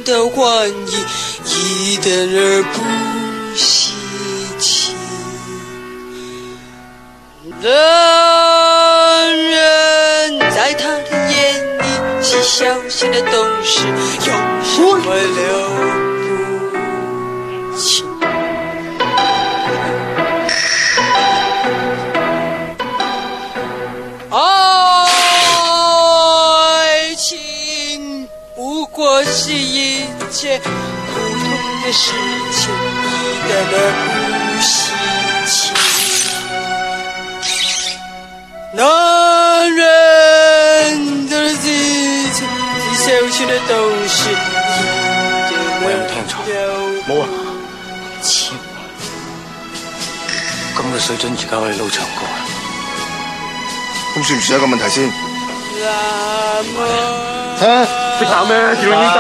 的欢迎，一点儿不稀奇。人人在他的眼里，细小小的东西，有什么了不起？爱情不过是一件普通的事情，一点儿不稀奇。男人都是自己最小心的东西， 我有冇聽錯？冇啊！千萬咁嘅水準，而家可以撈長歌啊！ 咁算唔算一個問題先？ 嚇！識打咩？條耳仔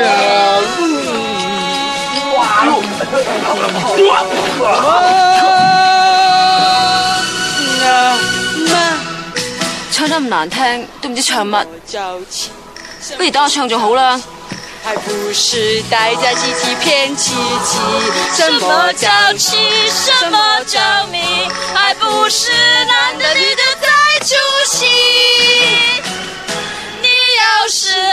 唱得咁難聽，都唔知唱乜，不如等我唱仲好啦。 还不是大家叽叽骗叽叽，什么叫情，什么叫迷，还不是男的女的在出戏。你要是